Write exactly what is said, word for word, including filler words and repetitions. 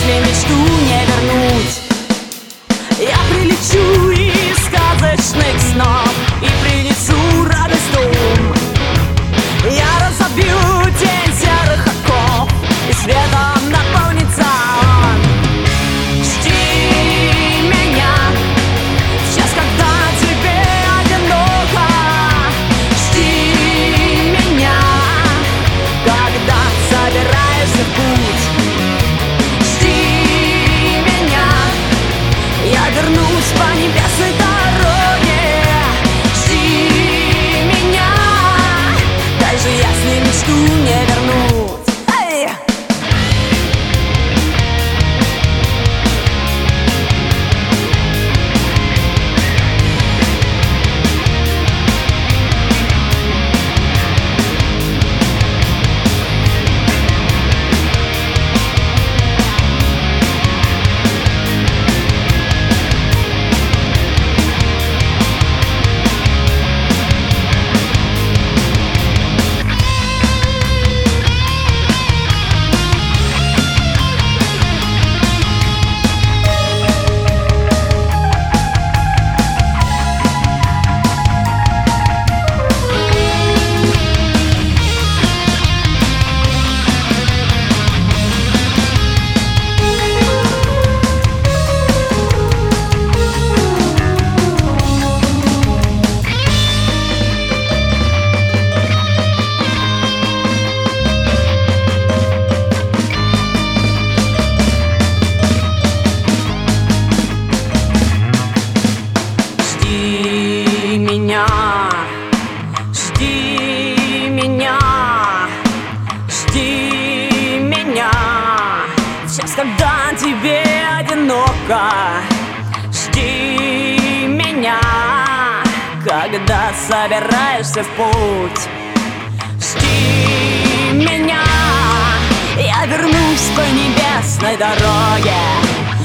если мечту не вернуть. Я прилечу из сказочных снов и принесу радость в дом. Я разобью тень серых оков, и светом наполнится он. Жди меня в час, когда тебе одиноко. Жди меня, когда собираешься в путь. Жди меня, я вернусь по небесной дороге. Жди меня, даже если мечту не вернуть. Эй! Жди меня, жди меня, жди меня в час, когда тебе одиноко. Жди меня, когда собираешься в путь. Жди меня, я вернусь по небесной дороге.